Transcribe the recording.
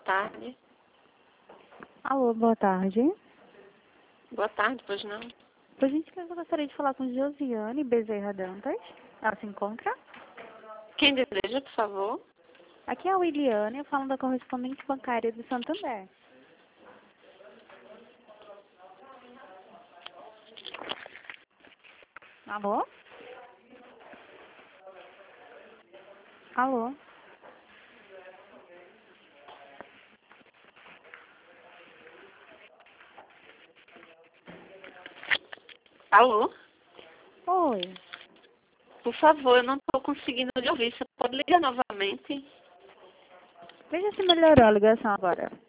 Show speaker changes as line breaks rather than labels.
tarde.
Alô, boa tarde.
Boa tarde, pois não?
Por gentileza, eu gostaria de falar com Josiane Bezerra Dantas. Ela se encontra?
Quem deseja, por favor?
Aqui é a Williane, eu falo da correspondente bancária do Santander. Alô? Alô?
Alô?
Oi.
Por favor, eu não estou conseguindo lhe ouvir. Você pode ligar novamente?
Veja se melhorou a ligação agora.